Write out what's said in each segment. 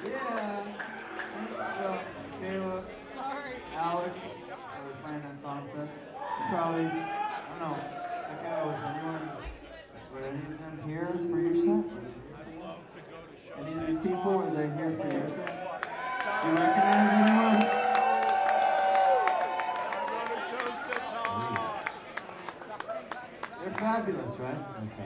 Yeah. Thanks, Kayla. Sorry. Alex, for playing that song with us. Probably, I don't know. Michaela, was anyone, were any of them here for your set? Any of these people, were they here for your set? Do you recognize anyone? They're fabulous, right?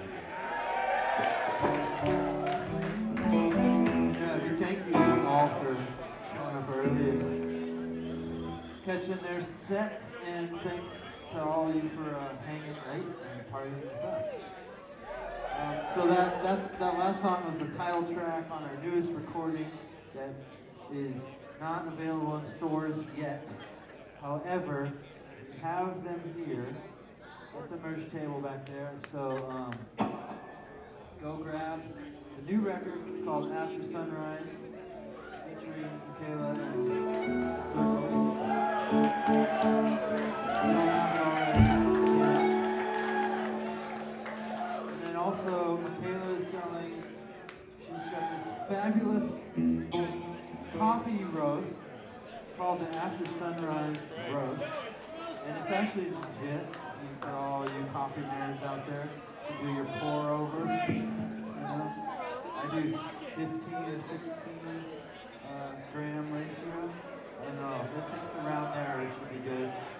Yeah, we thank you all for showing up early and catching their set, and thanks to all of you for hanging late and partying with us. So that last song was the title track on our newest recording that is not available in stores yet. However, we have them here at the merch table back there. So go grab the new record. It's called After Sunrise, featuring Michaela and Circles. We don't have it already. And then also, Michaela is selling, she's got this fabulous coffee roast called the After Sunrise Roast. And it's actually legit for all you coffee nerds out there to do your pour over. You know? I do 15 or 16 gram ratio. I don't know, I think it's around there, it should be good.